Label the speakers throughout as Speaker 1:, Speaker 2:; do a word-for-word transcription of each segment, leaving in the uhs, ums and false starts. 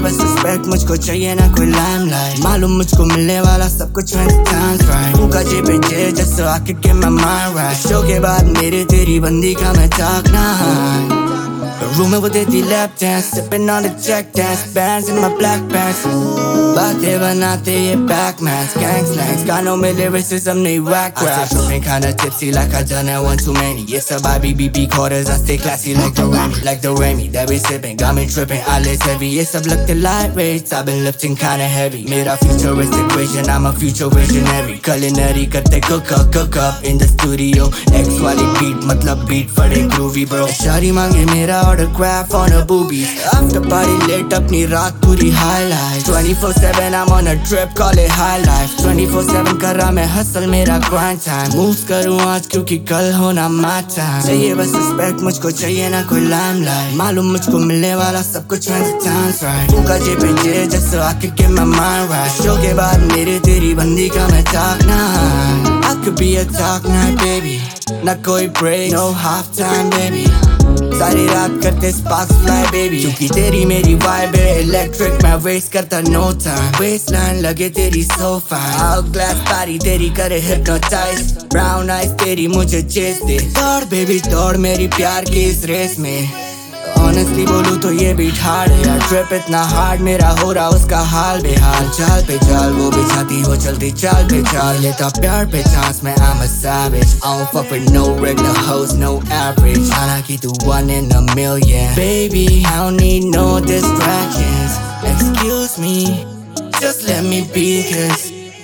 Speaker 1: बस रिस्पेक्ट, मुझको चाहिए ना कोई लाइमलाइट। मालूम मुझको मिलने वाला सब कुछ when the time's right। तू का जे पे जे just so I could get my mind right। Show के बाद मेरे तेरी बंदी का मैं talk night। रूम में वो देती lap dance, sipping on the Jack dance, bands in my black pants। बातें बनाते ये back mask, gang slangs, गानों में lyricism नहीं whack rap। I'm tripping kinda tipsy like I done that one too many। ये सब I B B B quarters, I stay classy like the Remy, like the Remy that we sipping, got me tripping, eyelids heavy। ये सब लगते lightweights, I've been lifting kinda heavy। मेरा futuristic vision, I'm a future visionary। culinary करते cook up, cook up in the studio। X वाली beat मतलब beat फड़े groovy bro। शादी मांगे मेरा autograph on a booby। After party lit अपनी रात पूरी highlight। twenty-four seven I'm on a trip, call it high life। twenty-four seven कर रहा मैं hustle, मेरा grind time। moves करूँ आज क्योंकि कल होना my time। चाहिए बस respect, मुझको चाहिए ना कोई limelight। मालूम मुझको मिलने वाला सब कुछ when the time's right। तू का जे पे जे just so I could get my mind right। Show के बाद मेरे तेरी बंदी का मैं talk night। I could be a talk night baby, ना कोई break, no half time baby। सारी रात करते sparks fly baby। क्योंकि तेरी मेरी vibe है electric, मैं waste करता no time। waistline लगे तेरी so fine, hourglass body तेरी करे hypnotize। brown eyes तेरी मुझे chase दे, दौड़ baby दौड़ मेरी प्यार की इस रेस में। Honestly बोलूं तो ये beat hard है यार, trip इतना hard मेरा हो रहा उसका हाल बेहाल। चाल पे चाल वो बिछाती हो चलती चाल पे चाल, लेता प्यार पे chance मैं I'm a savage। I don't fuck with no regular hoes, no average। हालांकि तू one in a million baby, I don't need no distractions। Excuse me, just let me be cause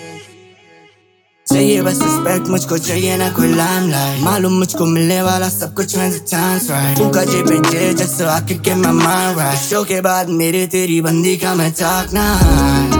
Speaker 1: चाहिए बस रिस्पेक्ट, मुझको चाहिए ना कोई limelight. मालूम मुझको मिलने वाला सब कुछ when the time's right। तू का जे पे जे just so I could get my mind right। Show के बाद मेरे तेरी बंदी का मैं talk night।